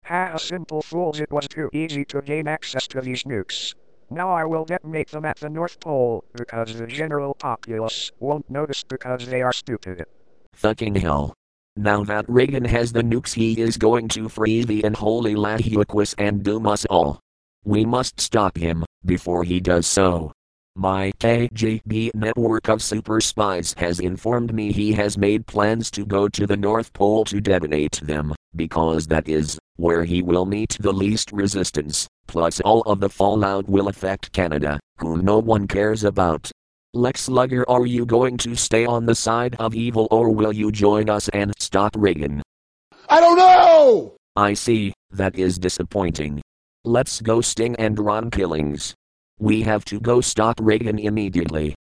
Ha, simple fools, it was too easy to gain access to these nukes. Now I will detonate them at the North Pole, because the general populace won't notice because they are stupid. Fucking hell. Now that Reagan has the nukes, he is going to free the unholy Lahuquis and doom us all. We must stop him, before he does so. My KGB network of super spies has informed me he has made plans to go to the North Pole to detonate them, because that is where he will meet the least resistance, plus all of the fallout will affect Canada, whom no one cares about. Lex Luger, are you going to stay on the side of evil or will you join us and stop Reagan? I don't know! I see, that is disappointing. Let's go Sting and Ron Killings. We have to go stop Reagan immediately.